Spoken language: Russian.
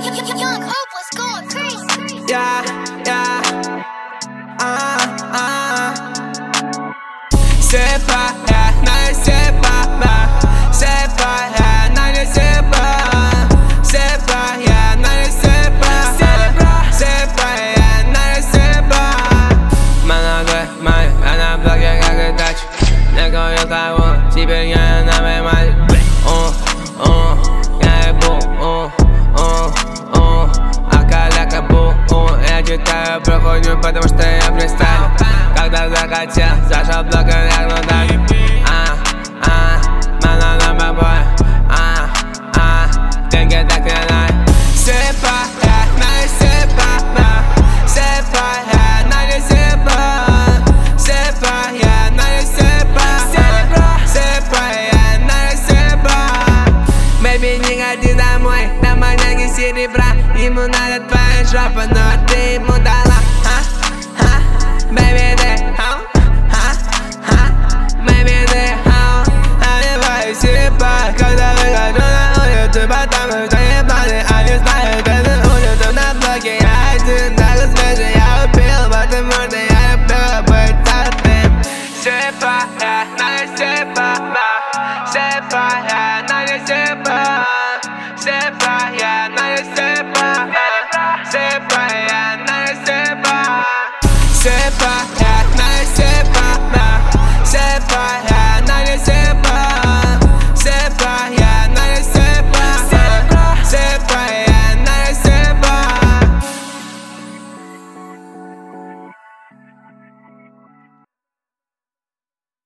Young Hope was going crazy. Yeah, yeah. C'est pas, yeah, non, c'est pas, c'est pas, yeah, non, c'est pas, c'est pas, yeah, non, c'est pas, c'est pas, yeah, non, c'est pas. Молодой май, она в блоге как и дача. Не говорил кого, теперь я на моей мать. Я ебу, а каляка бу, я читаю про хуйню, потому что я фристайл. Когда захотел, зашел в блог и лягну дальше. Мало на бой, деньги так не дай. C'est pas, yeah, non, c'est pas, c'est pas, yeah, non, c'est pas, c'est pas, yeah, non, c'est pas, c'est pas, yeah, non, c'est pas. Baby, не ходи домой, на манеке серебра. Ему надо твоя жопа, но ты ему дала. Baby, ты baby, ты одевай себя. Когда выхожу на улицу, потому что ебаный, а не знаю, где ты улицу на блоке. Я один, так свежий, я убил, потому что я люблю быть таким. C'est pas, yeah, non, c'est pas, c'est pas, yeah, non, c'est pas, c'est pas, yeah, non, c'est pas, c'est pas, yeah, non, c'est pas, c'est pas, yeah, non, c'est pas, c'est pas, yeah.